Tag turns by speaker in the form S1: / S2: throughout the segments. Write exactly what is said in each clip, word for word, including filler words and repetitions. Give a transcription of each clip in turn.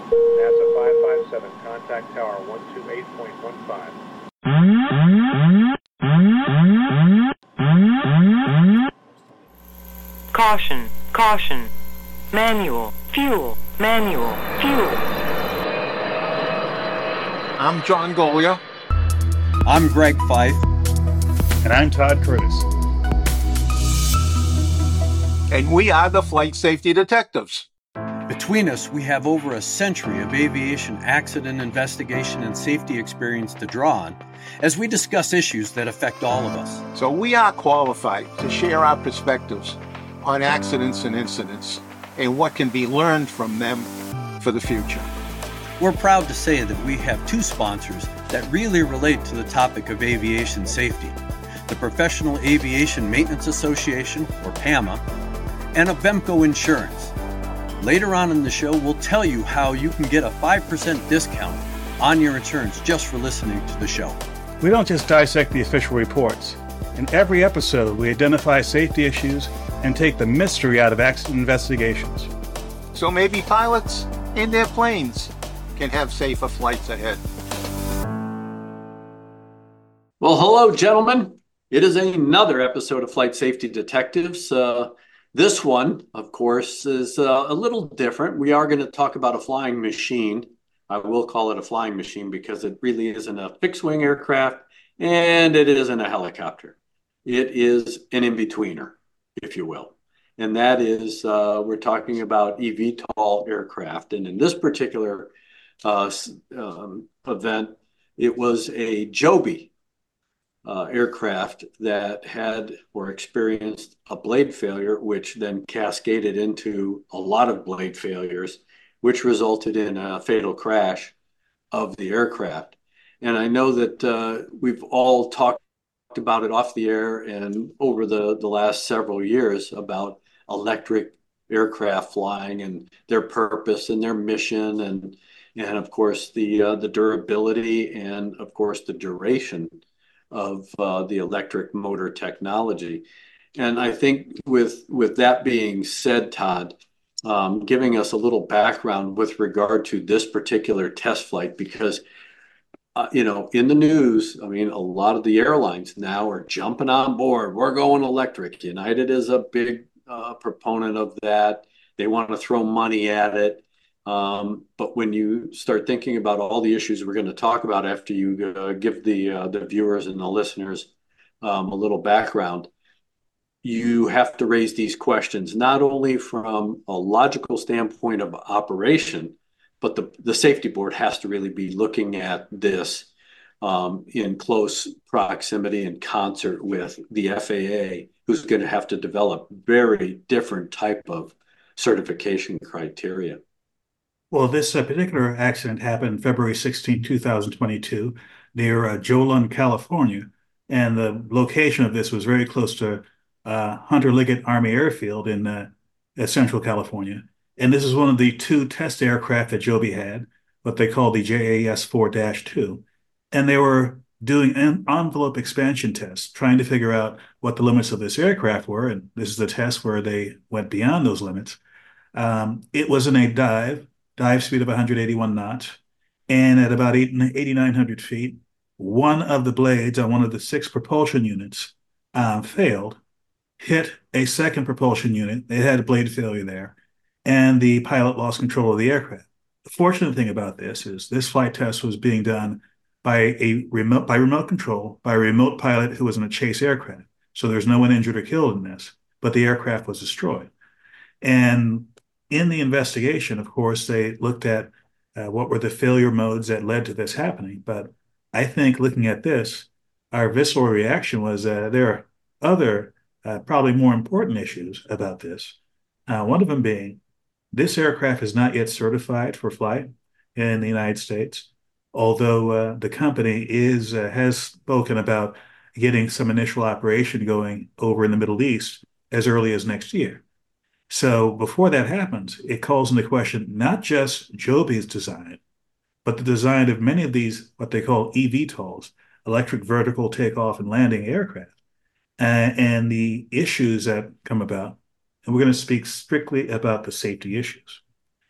S1: NASA five five seven, contact tower one two eight point one five.
S2: Caution, caution. Manual, fuel, manual, fuel.
S3: I'm John Golia.
S4: I'm Greg Fife.
S5: And I'm Todd Curtis.
S3: And we are the Flight Safety Detectives.
S4: Between us, we have over a century of aviation accident investigation and safety experience to draw on as we discuss issues that affect all of us.
S3: So we are qualified to share our perspectives on accidents and incidents and what can be learned from them for the future.
S4: We're proud to say that we have two sponsors that really relate to the topic of aviation safety: the Professional Aviation Maintenance Association, or PAMA, and Avemco Insurance. Later on in the show, we'll tell you how you can get a five percent discount on your insurance just for listening to the show.
S5: We don't just dissect the official reports. In every episode, we identify safety issues and take the mystery out of accident investigations.
S3: So maybe pilots and their planes can have safer flights ahead.
S4: Well, hello, gentlemen. It is another episode of Flight Safety Detectives. Uh, this one, of course, is uh, a little different. We are going to talk about a flying machine. I will call it a flying machine because it really isn't a fixed-wing aircraft and it isn't a helicopter. It is an in-betweener, if you will. And that is, uh, we're talking about eVTOL aircraft. And in this particular uh, um, event, it was a Joby uh, aircraft that had or experienced a blade failure, which then cascaded into a lot of blade failures, which resulted in a fatal crash of the aircraft. And I know that uh, we've all talked about it off the air and over the, the last several years about electric aircraft flying and their purpose and their mission, and and of course the uh, the durability and of course the duration of uh, the electric motor technology. And I think with with that being said, Todd, um, giving us a little background with regard to this particular test flight, because Uh, you know, in the news, I mean, a lot of the airlines now are jumping on board. We're going electric. United is a big uh, proponent of that. They want to throw money at it. Um, but when you start thinking about all the issues we're going to talk about after you uh, give the uh, the viewers and the listeners um, a little background, you have to raise these questions, not only from a logical standpoint of operation, but the, the safety board has to really be looking at this um, in close proximity and concert with the F A A, who's going to have to develop very different type of certification criteria.
S5: Well, this uh, particular accident happened February sixteenth, twenty twenty-two, near uh, Jolon, California. And the location of this was very close to uh, Hunter Liggett Army Airfield in uh, uh, Central California. And this is one of the two test aircraft that Joby had, what they call the J A S four dash two. And they were doing an envelope expansion tests, trying to figure out what the limits of this aircraft were. And this is the test where they went beyond those limits. Um, it was in a dive, dive speed of one hundred eighty-one knots. And at about eight thousand nine hundred feet, one of the blades on one of the six propulsion units um, failed, hit a second propulsion unit. It had a blade failure there, and the pilot lost control of the aircraft. The fortunate thing about this is this flight test was being done by a remote by remote control by a remote pilot who was in a chase aircraft. So there's no one injured or killed in this, but the aircraft was destroyed. And in the investigation, of course, they looked at uh, what were the failure modes that led to this happening. But I think looking at this, our visceral reaction was that there are other, uh, probably more important issues about this. Uh, one of them being, this aircraft is not yet certified for flight in the United States, although uh, the company is uh, has spoken about getting some initial operation going over in the Middle East as early as next year. So before that happens, it calls into question not just Joby's design, but the design of many of these, what they call eVTOLs, electric vertical takeoff and landing aircraft, uh, and the issues that come about. And we're going to speak strictly about the safety issues.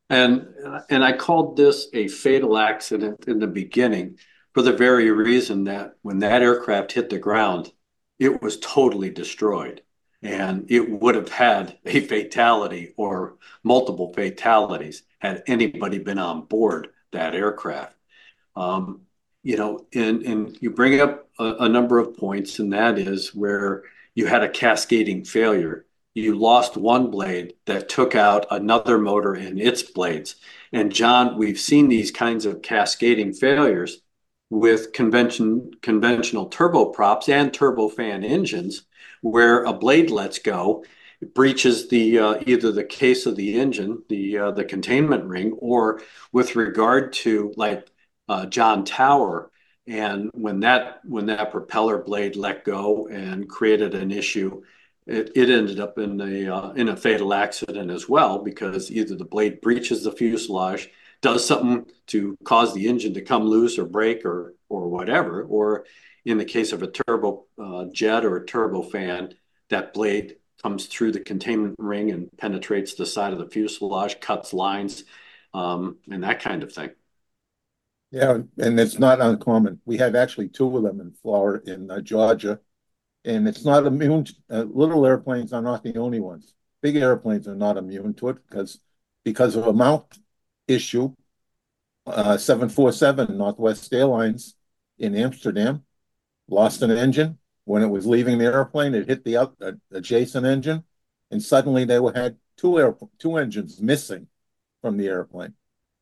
S4: And and I called this a fatal accident in the beginning for the very reason that when that aircraft hit the ground, it was totally destroyed. And it would have had a fatality or multiple fatalities had anybody been on board that aircraft. Um, you know, and, and you bring up a, a number of points, and that is where you had a cascading failure. You lost one blade that took out another motor and its blades. And John, we've seen these kinds of cascading failures with convention, conventional turboprops and turbofan engines, where a blade lets go, it breaches the uh, either the case of the engine, the uh, the containment ring, or with regard to like uh, John Tower, and when that when that propeller blade let go and created an issue, it, it ended up in a uh, in a fatal accident as well, because either the blade breaches the fuselage, does something to cause the engine to come loose or break or or whatever, or in the case of a turbo uh, jet or a turbofan, that blade comes through the containment ring and penetrates the side of the fuselage, cuts lines, um, and that kind of thing.
S3: Yeah, and it's not uncommon. We have actually two of them in Florida, in uh, Georgia, and it's not immune. Uh, little airplanes are not the only ones. Big airplanes are not immune to it because because of a mount issue. Uh, seven forty-seven Northwest Airlines in Amsterdam lost an engine. When it was leaving the airplane, it hit the uh, adjacent engine, and suddenly they were, had two air, two engines missing from the airplane,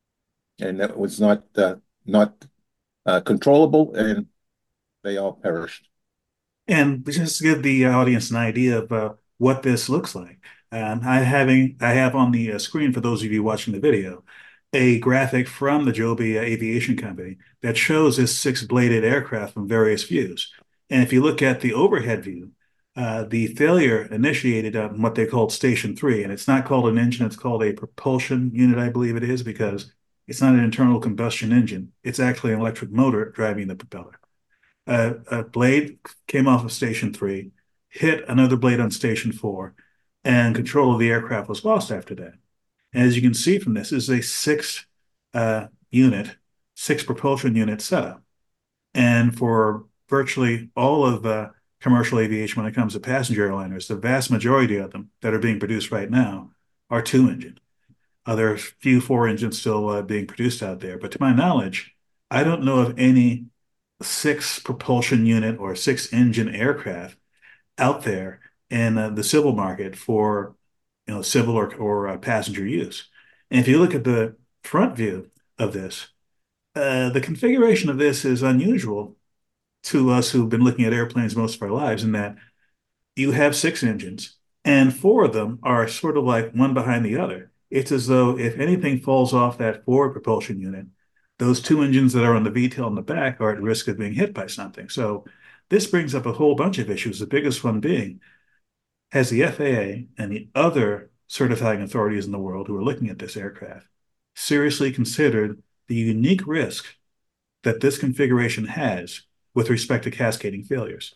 S3: and it was not uh, not uh, controllable, and they all perished.
S5: And just to give the audience an idea of uh, what this looks like, um, I having I have on the uh, screen for those of you watching the video a graphic from the Joby Aviation Company that shows this six-bladed aircraft from various views. And if you look at the overhead view, uh, the failure initiated on what they called Station three, and it's not called an engine, it's called a propulsion unit, I believe it is, because it's not an internal combustion engine. It's actually an electric motor driving the propeller. Uh, a blade came off of Station three, hit another blade on Station four, and control of the aircraft was lost after that. And as you can see from this, this is a six uh, unit, six propulsion unit setup. And for virtually all of uh, commercial aviation, when it comes to passenger airliners, the vast majority of them that are being produced right now are two engine. Uh, there are a few four engines still uh, being produced out there. But to my knowledge, I don't know of any six propulsion unit or six engine aircraft out there in uh, the civil market for you know, civil or, or uh, passenger use. And if you look at the front view of this, uh, the configuration of this is unusual to us who've been looking at airplanes most of our lives, in that you have six engines and four of them are sort of like one behind the other. It's as though if anything falls off that forward propulsion unit, those two engines that are on the V TOL in the back are at risk of being hit by something. So this brings up a whole bunch of issues, the biggest one being, has the F A A and the other certifying authorities in the world who are looking at this aircraft seriously considered the unique risk that this configuration has with respect to cascading failures?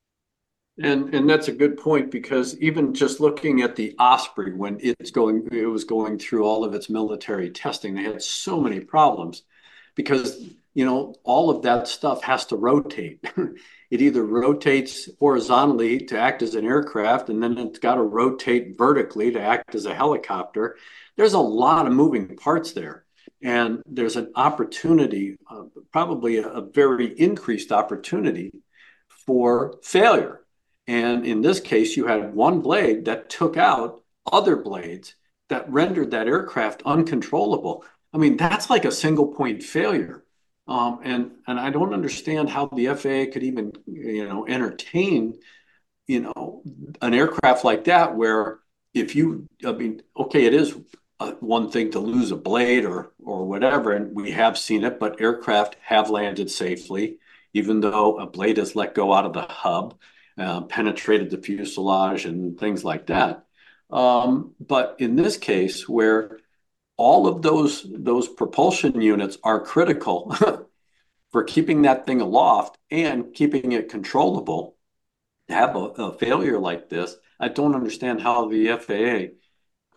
S4: And and that's a good point, because even just looking at the Osprey, when it's going, it was going through all of its military testing, they had so many problems because, you know, all of that stuff has to rotate. It either rotates horizontally to act as an aircraft, and then it's got to rotate vertically to act as a helicopter. There's a lot of moving parts there. And there's an opportunity, uh, probably a, a very increased opportunity for failure. And in this case, you had one blade that took out other blades that rendered that aircraft uncontrollable. I mean, that's like a single point failure. Um, and, and I don't understand how the F A A could even, you know, entertain, you know, an aircraft like that, where if you, I mean, okay, it is uh, one thing to lose a blade or, or whatever, and we have seen it, but aircraft have landed safely, even though a blade is let go out of the hub, uh, penetrated the fuselage and things like that. Um, but in this case, where all of those those propulsion units are critical for keeping that thing aloft and keeping it controllable, to have a, a failure like this, I don't understand how the F A A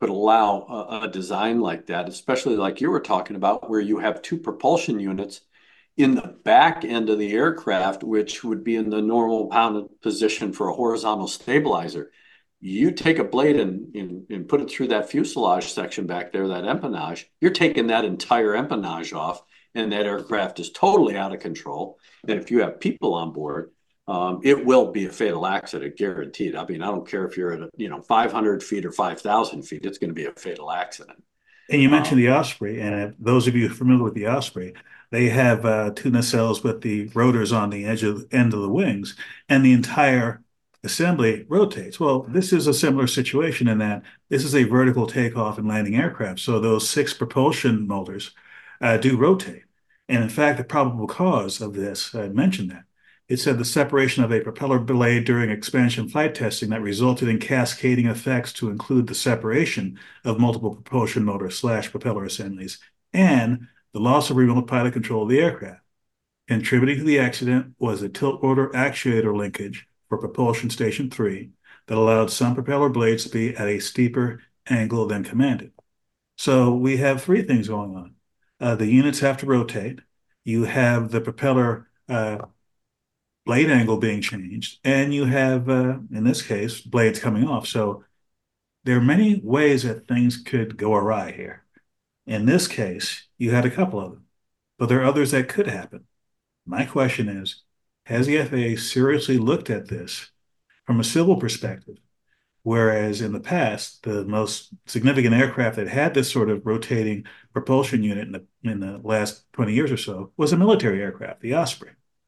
S4: could allow a, a design like that, especially like you were talking about, where you have two propulsion units in the back end of the aircraft, which would be in the normal pound position for a horizontal stabilizer. You take a blade and, and, and put it through that fuselage section back there, that empennage, you're taking that entire empennage off, and that aircraft is totally out of control. And if you have people on board, um, it will be a fatal accident, guaranteed. I mean, I don't care if you're at, you know, five hundred feet or five thousand feet, it's going to be a fatal accident.
S5: And you mentioned
S4: Um,
S5: the Osprey, and those of you familiar with the Osprey, they have uh, two nacelles with the rotors on the edge of end of the wings, and the entire assembly rotates. Well, this is a similar situation in that this is a vertical takeoff and landing aircraft, so those six propulsion motors uh, do rotate. And in fact, the probable cause of this, I mentioned that. It said the separation of a propeller blade during expansion flight testing that resulted in cascading effects to include the separation of multiple propulsion motor slash propeller assemblies and the loss of remote pilot control of the aircraft. Contributing to the accident was a tilt rotor actuator linkage for propulsion station three that allowed some propeller blades to be at a steeper angle than commanded. So we have three things going on. Uh, the units have to rotate. You have the propeller uh, blade angle being changed, and you have, uh, in this case, blades coming off. So there are many ways that things could go awry here. In this case, you had a couple of them, but there are others that could happen. My question is, has the F A A seriously looked at this from a civil perspective? Whereas in the past, the most significant aircraft that had this sort of rotating propulsion unit in the, in the last twenty years or so was a military aircraft, the Osprey.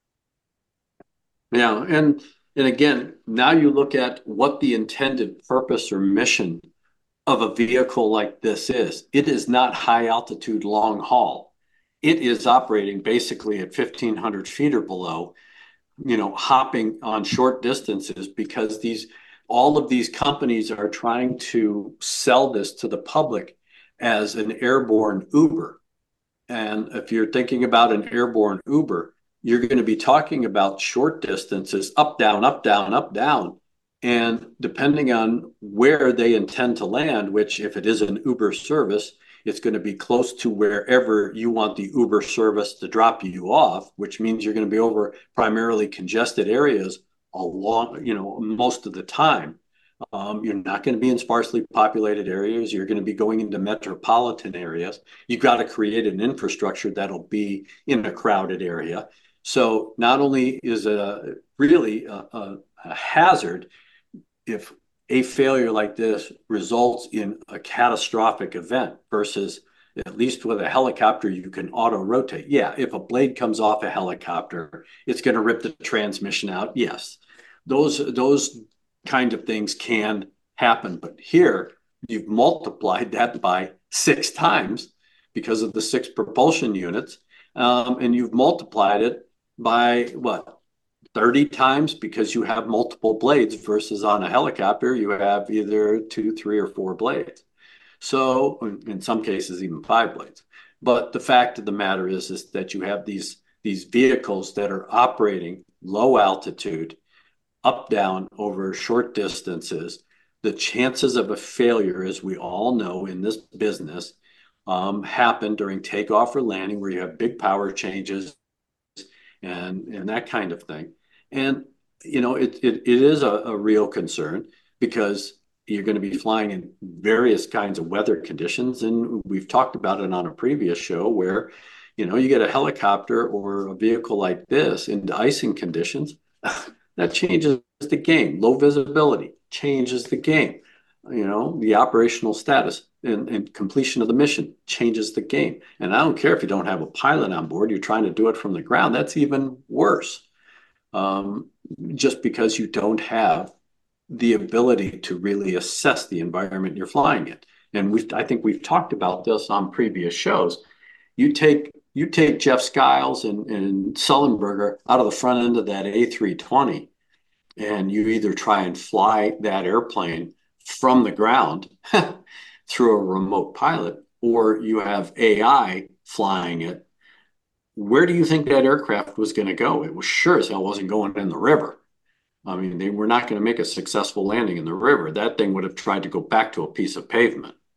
S4: Yeah, and and again, now you look at what the intended purpose or mission of a vehicle like this is. It is not high altitude long haul. It is operating basically at fifteen hundred feet or below, you know, hopping on short distances, because these all of these companies are trying to sell this to the public as an airborne Uber. And if you're thinking about an airborne Uber, you're going to be talking about short distances, up, down, up, down, up, down. And depending on where they intend to land, which if it is an Uber service, it's going to be close to wherever you want the Uber service to drop you off, which means you're going to be over primarily congested areas along, you know, most of the time. Um, you're not going to be in sparsely populated areas. You're going to be going into metropolitan areas. You've got to create an infrastructure that'll be in a crowded area. So not only is it a, really a, a, a hazard if a failure like this results in a catastrophic event, versus at least with a helicopter, you can auto rotate. Yeah, if a blade comes off a helicopter, it's going to rip the transmission out. Yes, those, those kind of things can happen. But here, you've multiplied that by six times because of the six propulsion units. Um, and you've multiplied it by what? thirty times because you have multiple blades, versus on a helicopter, you have either two, three, or four blades. So in some cases, even five blades. But the fact of the matter is, is that you have these, these vehicles that are operating low altitude, up, down, over short distances. The chances of a failure, as we all know in this business, um, happen during takeoff or landing, where you have big power changes and, and that kind of thing. And, you know, it, it, it is a, a real concern, because you're going to be flying in various kinds of weather conditions. And we've talked about it on a previous show where, you know, you get a helicopter or a vehicle like this into icing conditions, that changes the game. Low visibility changes the game. You know, the operational status and, and completion of the mission changes the game. And I don't care if you don't have a pilot on board, you're trying to do it from the ground. That's even worse. Um, just because you don't have the ability to really assess the environment you're flying in. And we've, I think we've talked about this on previous shows. You take you take Jeff Skiles and, and Sullenberger out of the front end of that A three twenty, and you either try and fly that airplane from the ground through a remote pilot, or you have A I flying it. Where do you think that aircraft was going to go? It was sure as hell wasn't going in the river. I mean, they were not going to make a successful landing in the river. That thing would have tried to go back to a piece of pavement.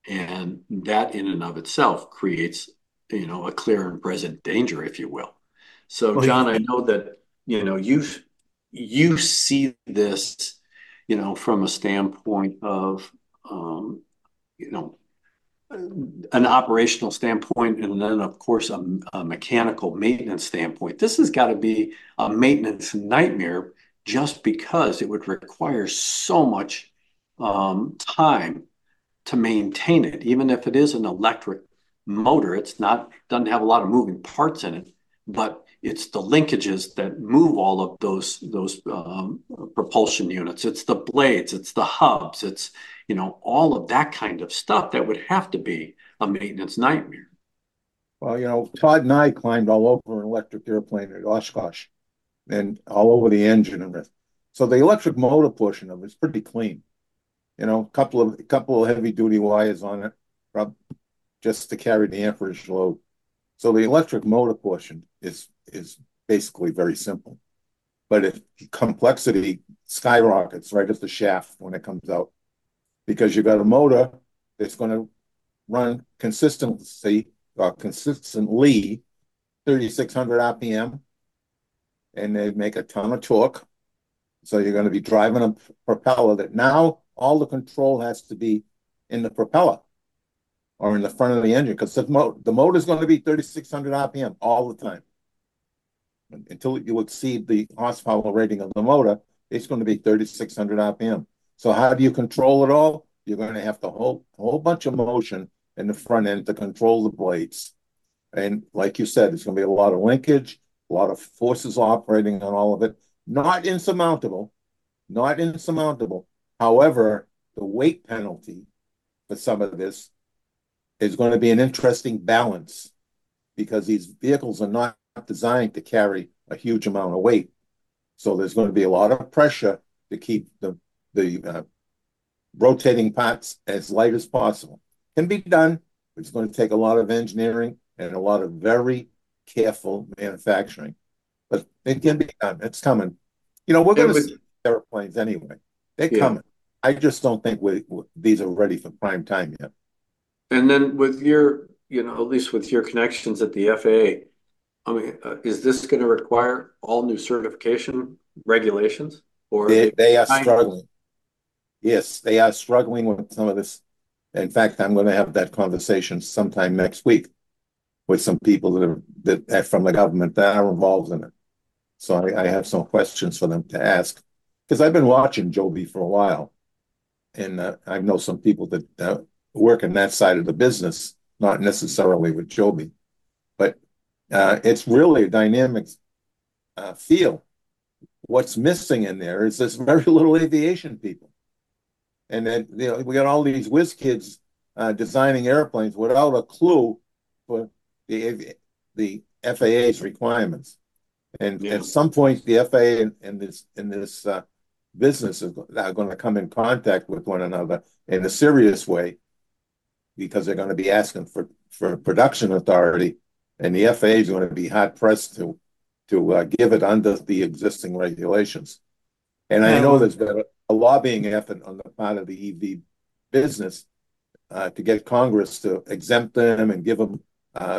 S4: And that in and of itself creates, you know, a clear and present danger, if you will. So,
S5: Well,
S4: John, I know that, you know, you you see this, you know, from a standpoint of, um, you know, an operational standpoint, and then, of course, a, a mechanical maintenance standpoint. This has got to be a maintenance nightmare just because it would require so much um, time to maintain it. Even if it is an electric motor, it's not, doesn't have a lot of moving parts in it, but it's the linkages that move all of those those um, propulsion units. It's the blades, it's the hubs, it's, you know, all of that kind of stuff that would have to be a maintenance nightmare.
S3: Well, you know, Todd and I climbed all over an electric airplane at Oshkosh and all over the engine and this. So the electric motor portion of it is pretty clean. You know, a couple of a couple of heavy duty wires on it, just to carry the amperage load. So the electric motor portion is is basically very simple. But if complexity skyrockets right at the shaft when it comes out, because you got a motor that's going to run consistency uh, consistently thirty-six hundred R P M, and they make a ton of torque. So you're going to be driving a propeller that now all the control has to be in the propeller or in the front of the engine, because the, mo the motor is going to be thirty-six hundred R P M all the time. Until you exceed the horsepower rating of the motor, it's going to be thirty-six hundred R P M. So how do you control it all? You're going to have to hold a whole bunch of motion in the front end to control the blades. And like you said, there's going to be a lot of linkage, a lot of forces operating on all of it. Not insurmountable, not insurmountable. However, the weight penalty for some of this is going to be an interesting balance, because these vehicles are not designed to carry a huge amount of weight. So there's going to be a lot of pressure to keep the, the uh, rotating parts as light as possible. Can be done, but it's going to take a lot of engineering and a lot of very careful manufacturing. But it can be done. It's coming. You know, we're going to see airplanes anyway. They're yeah. coming. I just don't think we, we, these are ready for prime time yet.
S4: And then with your, you know, at least with your connections at the F A A, I mean, uh, is this going to require all new certification regulations? Or
S3: they, they are struggling. Yes, they are struggling with some of this. In fact, I'm going to have that conversation sometime next week with some people that are that are from the government that are involved in it. So I, I have some questions for them to ask, because I've been watching Joby for a while, and uh, I know some people that uh, work in that side of the business, not necessarily with Joby, but uh, it's really a dynamic uh, field. What's missing in there is there's very little aviation people. And then, you know, we got all these whiz kids uh, designing airplanes without a clue for the the F A A's requirements. And yeah. at some point, the F A A and, and this in this uh, business is, are going to come in contact with one another in a serious way, because they're going to be asking for for production authority, and the F A A is going to be hard pressed to to uh, give it under the existing regulations. And I know there's been a, a lobbying effort on the part of the E V business uh, to get Congress to exempt them and give them uh,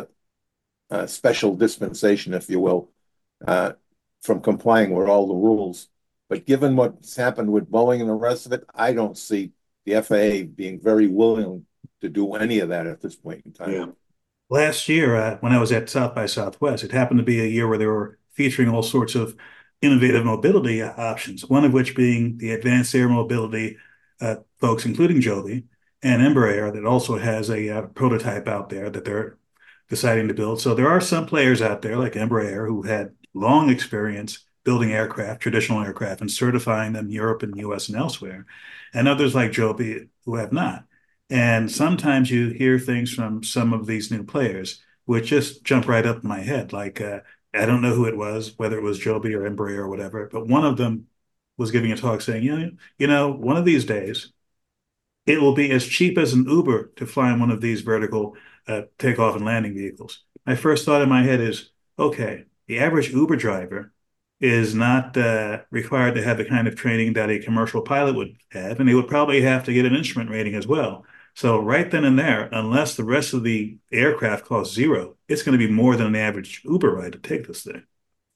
S3: a special dispensation, if you will, uh, from complying with all the rules. But given what's happened with Boeing and the rest of it, I don't see the F A A being very willing to do any of that at this point in time.
S5: Yeah. Last year, uh, when I was at South by Southwest, it happened to be a year where they were featuring all sorts of innovative mobility options, one of which being the advanced air mobility uh, folks, including Joby and Embraer, that also has a uh, prototype out there that they're deciding to build. So there are some players out there like Embraer who had long experience building aircraft, traditional aircraft, and certifying them in Europe and U S and elsewhere, and others like Joby who have not. And sometimes you hear things from some of these new players which just jump right up in my head, like uh, I don't know who it was, whether it was Joby or Embraer or whatever, but one of them was giving a talk saying, you know, you know, one of these days, it will be as cheap as an Uber to fly in one of these vertical uh, takeoff and landing vehicles. My first thought in my head is, okay, the average Uber driver is not uh, required to have the kind of training that a commercial pilot would have, and they would probably have to get an instrument rating as well. So right then and there, unless the rest of the aircraft costs zero, it's going to be more than an average Uber ride to take this thing.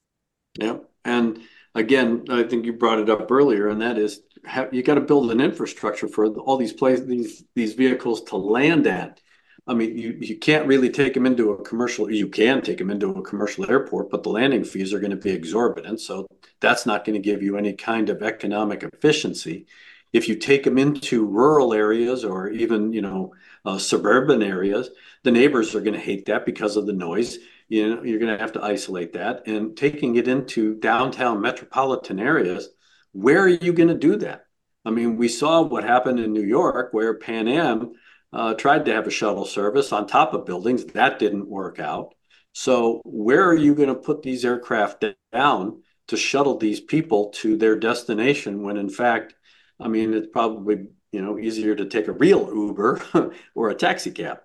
S4: Yeah. And again, I think you brought it up earlier, and that is have, you got to build an infrastructure for all these places, these these vehicles to land at. I mean, you, you can't really take them into a commercial, you can take them into a commercial airport, but the landing fees are going to be exorbitant. So that's not going to give you any kind of economic efficiency. If you take them into rural areas or even, you know, uh, suburban areas, the neighbors are going to hate that because of the noise. You know, you're going to have to isolate that. And taking it into downtown metropolitan areas, where are you going to do that? I mean, we saw what happened in New York where Pan Am uh, tried to have a shuttle service on top of buildings. That didn't work out. So where are you going to put these aircraft down to shuttle these people to their destination when, in fact, I mean, it's probably, you know, easier to take a real Uber or a taxi cab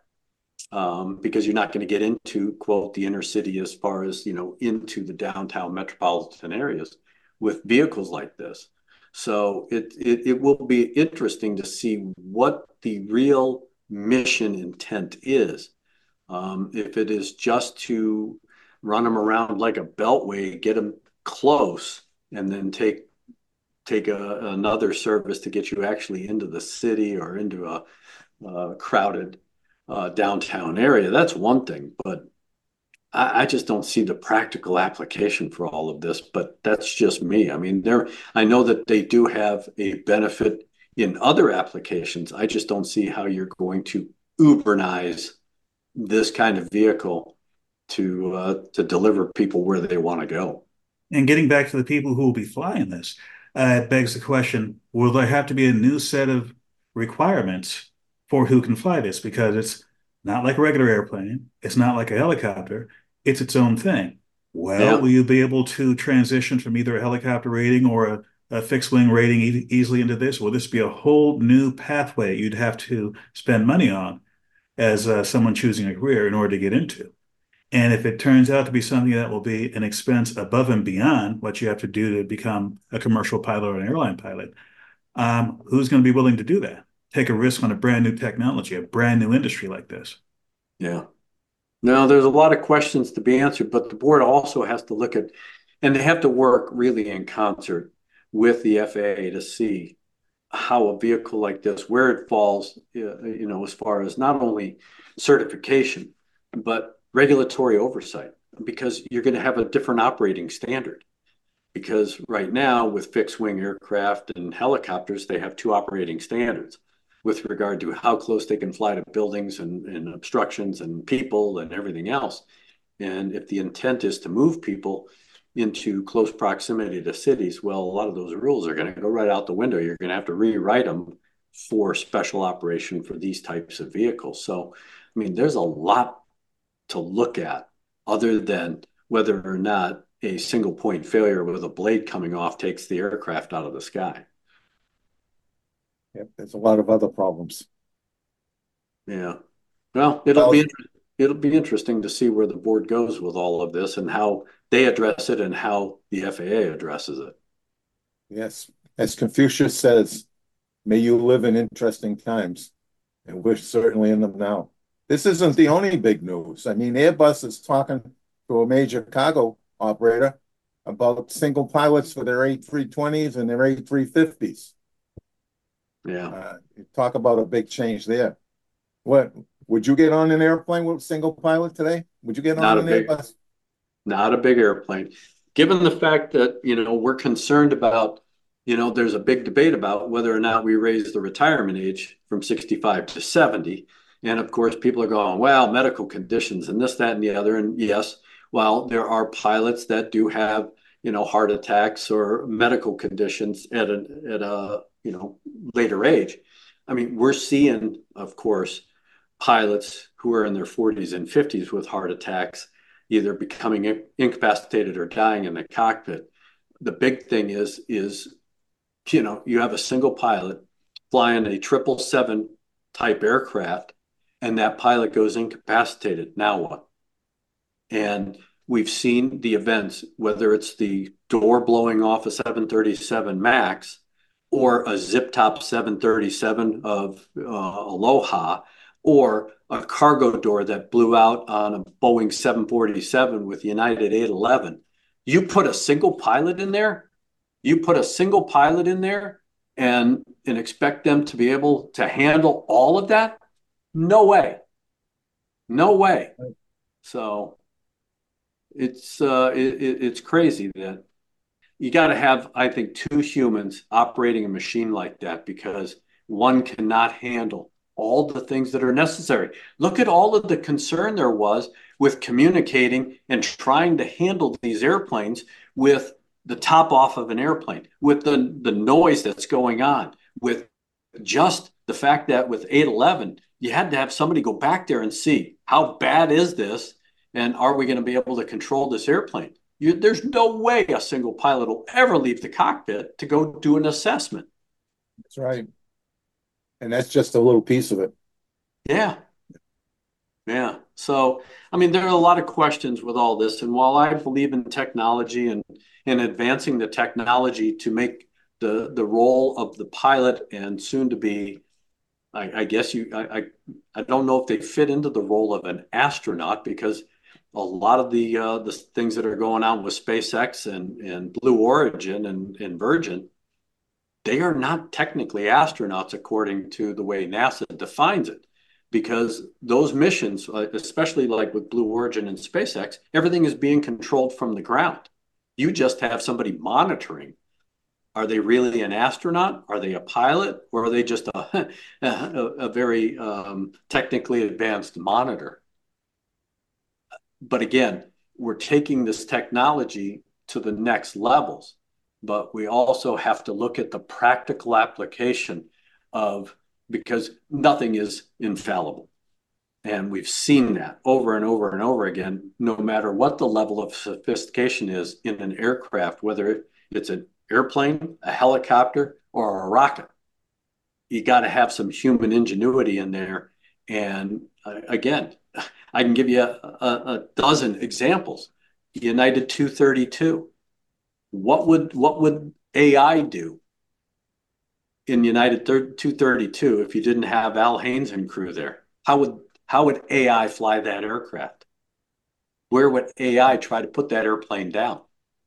S4: um, because you're not going to get into, quote, the inner city as far as, you know, into the downtown metropolitan areas with vehicles like this. So it, it, it will be interesting to see what the real mission intent is. Um, if it is just to run them around like a beltway, get them close, and then take take a, another service to get you actually into the city or into a, a crowded uh, downtown area, that's one thing. But I, I just don't see the practical application for all of this. But that's just me. I mean, there. I know that they do have a benefit in other applications. I just don't see how you're going to Ubernize this kind of vehicle to uh, to deliver people where they want to go.
S5: And getting back to the people who will be flying this, uh, it begs the question, will there have to be a new set of requirements for who can fly this? Because it's not like a regular airplane. It's not like a helicopter. It's its own thing. Well,
S4: Yeah.
S5: will you be able to transition from either a helicopter rating or a, a fixed wing rating e- easily into this? Will this be a whole new pathway you'd have to spend money on as uh, someone choosing a career in order to get into? And if it turns out to be something that will be an expense above and beyond what you have to do to become a commercial pilot or an airline pilot, um, who's going to be willing to do that? Take a risk on a brand new technology, a brand new industry like this.
S4: Yeah. No, there's a lot of questions to be answered, but the board also has to look at, and they have to work really in concert with the F A A to see how a vehicle like this, where it falls, you know, as far as not only certification, but regulatory oversight, because you're going to have a different operating standard. Because right now with fixed wing aircraft and helicopters, they have two operating standards with regard to how close they can fly to buildings and, and obstructions and people and everything else. And if the intent is to move people into close proximity to cities, well, a lot of those rules are going to go right out the window. You're going to have to rewrite them for special operation for these types of vehicles. So, I mean, there's a lot to look at other than whether or not a single point failure with a blade coming off takes the aircraft out of the sky.
S3: Yep, there's a lot of other problems.
S4: Yeah. Well, it'll
S3: Well,
S4: be it'll be interesting to see where the board goes with all of this and how they address it and how the F A A addresses it.
S3: yes, as Confucius says, may you live in interesting times, and we're certainly in them now. This isn't the only big news. I mean, Airbus is talking to a major cargo operator about single pilots for their A three twenties and their A three fifties.
S4: Yeah.
S3: Uh, talk about a big change there. What, would you get on an airplane with a single pilot today? Would you get
S4: Not
S3: on
S4: a
S3: an
S4: big-
S3: Airbus?
S4: Not a big airplane. Given the fact that, you know, we're concerned about, you know, there's a big debate about whether or not we raise the retirement age from sixty-five to seventy. And of course, people are going, well, medical conditions and this, that, and the other. And yes, while there are pilots that do have, you know, heart attacks or medical conditions at a, at a, you know, later age. I mean, we're seeing, of course, pilots who are in their forties and fifties with heart attacks, either becoming incapacitated or dying in the cockpit. The big thing is, is, you know, you have a single pilot flying a triple seven type aircraft, and that pilot goes incapacitated. Now what? And we've seen the events, whether it's the door blowing off a seven thirty-seven MAX or a zip top seven thirty-seven of uh, Aloha, or a cargo door that blew out on a Boeing seven forty-seven with United eight eleven. You put a single pilot in there, you put a single pilot in there and, and expect them to be able to handle all of that? No way. No way. So it's uh, it, it's crazy that you got to have, I think, two humans operating a machine like that, because one cannot handle all the things that are necessary. Look at all of the concern there was with communicating and trying to handle these airplanes with the top off of an airplane, with the, the noise that's going on, with just the fact that with eight eleven, you had to have somebody go back there and see how bad is this, and are we going to be able to control this airplane? You, there's no way a single pilot will ever leave the cockpit to go do an assessment.
S3: That's right. And that's just a little piece of it.
S4: Yeah. Yeah. So, I mean, there are a lot of questions with all this. And while I believe in technology and in advancing the technology to make the, the role of the pilot and soon to be, I, I guess you, I, I, I don't know if they fit into the role of an astronaut, because a lot of the uh, the things that are going on with SpaceX and, and Blue Origin and, and Virgin, they are not technically astronauts according to the way NASA defines it, because those missions, especially like with Blue Origin and SpaceX, everything is being controlled from the ground. You just have somebody monitoring. Are they really an astronaut? Are they a pilot? Or are they just a, a, a very um, technically advanced monitor? But again, we're taking this technology to the next levels, but we also have to look at the practical application of, because nothing is infallible. And we've seen that over and over and over again, no matter what the level of sophistication is in an aircraft, whether it's an airplane, a helicopter, or a rocket. You got to have some human ingenuity in there. And uh, again, I can give you a, a, a dozen examples. United two thirty-two. What would what would A I do in United two thirty-two if you didn't have Al Haynes and crew there? How would how would A I fly that aircraft? Where would A I try to put that airplane down?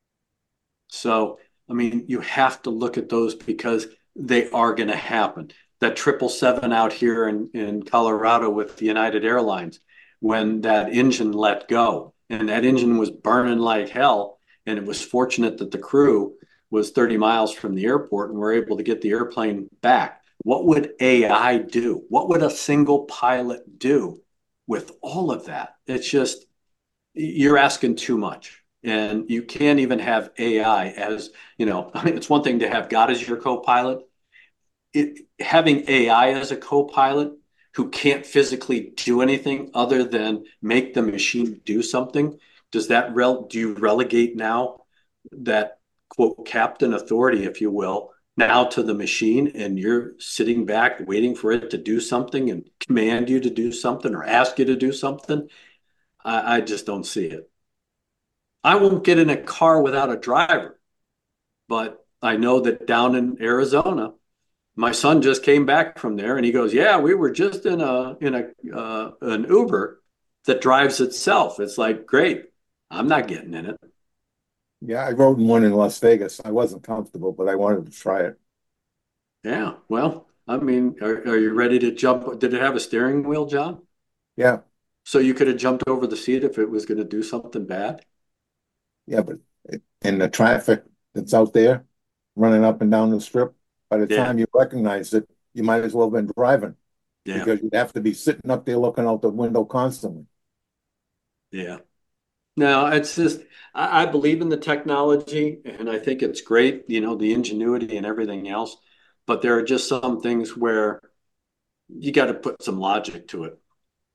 S4: So, I mean, you have to look at those because they are going to happen. That triple seven out here in, in Colorado with the United Airlines, when that engine let go, and that engine was burning like hell, and it was fortunate that the crew was thirty miles from the airport and were able to get the airplane back. What would A I do? What would a single pilot do with all of that? It's just, you're asking too much. And you can't even have A I as, you know, I mean, it's one thing to have God as your co-pilot. It, having A I as a co-pilot who can't physically do anything other than make the machine do something, does that rel do you relegate now that, quote, captain authority, if you will, now to the machine, and you're sitting back waiting for it to do something and command you to do something or ask you to do something? I, I just don't see it. I won't get in a car without a driver, but I know that down in Arizona, my son just came back from there and he goes, yeah, we were just in a in a uh, an Uber that drives itself. It's like, great. I'm not getting in it.
S3: Yeah, I rode in one in Las Vegas. I wasn't comfortable, but I wanted to try it.
S4: Yeah, well, I mean, are, are you ready to jump? Did it have a steering wheel, John?
S3: Yeah.
S4: So you could have jumped over the seat if it was going to do something bad?
S3: Yeah, but in the traffic that's out there, running up and down the strip, by the
S4: Yeah.
S3: time you recognize it, you might as well have been driving,
S4: Yeah,
S3: because you'd have to be sitting up there looking out the window constantly.
S4: yeah. No, it's just, I, I believe in the technology and I think it's great, you know, the ingenuity and everything else. But there are just some things where you got to put some logic to it.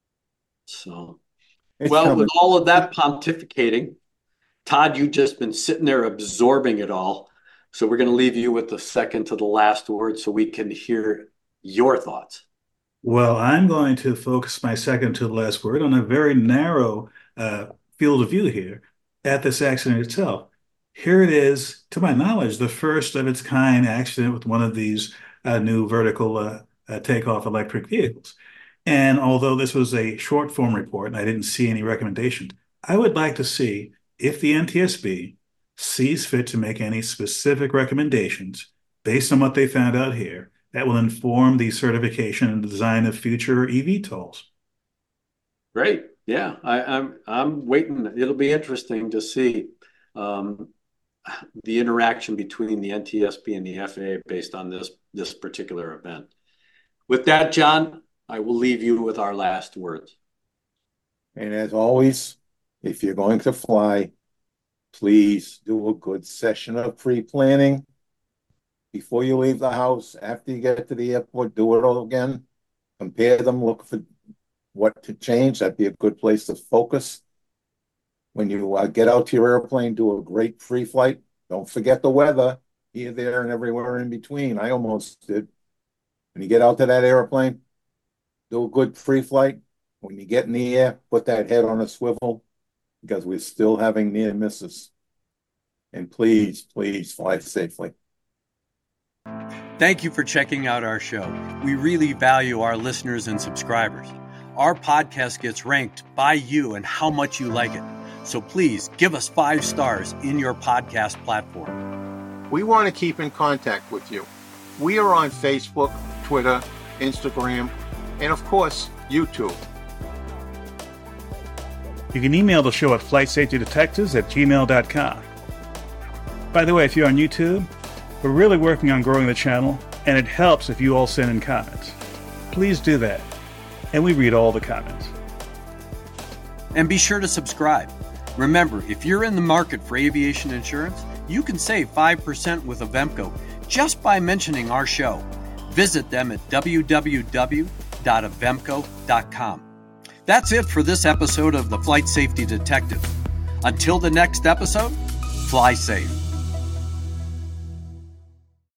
S4: So,
S3: It's
S4: well,
S3: coming.
S4: with all of that pontificating, Todd, you've just been sitting there absorbing it all. So we're going to leave you with the second to the last word so we can hear your thoughts.
S5: Well, I'm going to focus my second to the last word on a very narrow uh, field of view here at this accident itself. here it is, to my knowledge, the first of its kind accident with one of these uh, new vertical uh, uh, takeoff electric vehicles. And although this was a short form report and I didn't see any recommendations, I would like to see if the N T S B sees fit to make any specific recommendations based on what they found out here that will inform the certification and design of future E V tolls.
S4: Great. Yeah, I, I'm I'm waiting. It'll be interesting to see um, the interaction between the N T S B and the F A A based on this this particular event. With that, John, I will leave you with our last words.
S3: And as always, if you're going to fly, please do a good session of pre-planning. Before you leave the house, after you get to the airport, do it all again. Compare them, look for what to change. That'd be a good place to focus. When you uh, get out to your airplane, do a great pre-flight. Don't forget the weather here, there, and everywhere in between. I almost did. When you get out to that airplane, do a good pre-flight. When you get in the air, put that head on a swivel because we're still having near misses. And please, please fly safely.
S6: Thank you for checking out our show. We really value our listeners and subscribers. Our podcast gets ranked by you and how much you like it. So please give us five stars in your podcast platform.
S3: We want to keep in contact with you. We are on Facebook, Twitter, Instagram, and of course, YouTube.
S5: You can email the show at flight safety detectives at gmail dot com. By the way, if you're on YouTube, we're really working on growing the channel, and it helps if you all send in comments. Please do that, and we read all the comments.
S6: And be sure to subscribe. Remember, if you're in the market for aviation insurance, you can save five percent with Avemco just by mentioning our show. Visit them at w w w dot avemco dot com. That's it for this episode of the Flight Safety Detective. Until the next episode, fly safe.